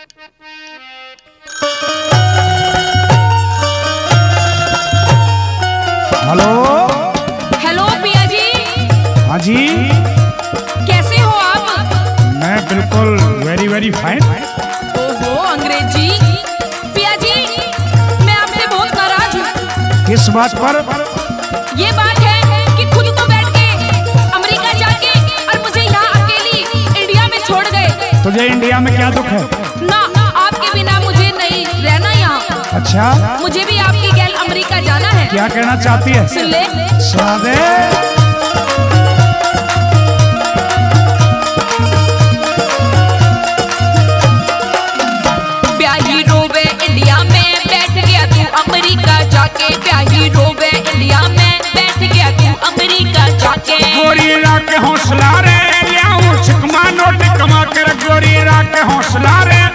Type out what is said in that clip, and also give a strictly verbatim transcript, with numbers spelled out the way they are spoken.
Hello hello पिया जी। हाँ जी, कैसे हो आप? मैं बिल्कुल वेरी वेरी फाइन। ओहो अंग्रेजी। पिया जी मैं आपसे बहुत नाराज हूँ। किस बात पर? ये बात है कि खुद तो बैठ के अमेरिका जाके और मुझे यहाँ अकेली इंडिया में छोड़ गए। तुझे इंडिया में क्या दुख है? ना आपके बिना मुझे नहीं रहना यहाँ। अच्छा, मुझे भी आपकी गैल अमेरिका जाना है। क्या कहना चाहती है? सुन ले। सुना दे। प्याही रोवे इंडिया में बैठ गया तू अमेरिका जाके। प्याही रोवे इंडिया में बैठ गया तू अमेरिका जाके। गोरी राख हौसला रे लियाऊं छिकमा नोट कमा कर। गोरी राख हौसला रे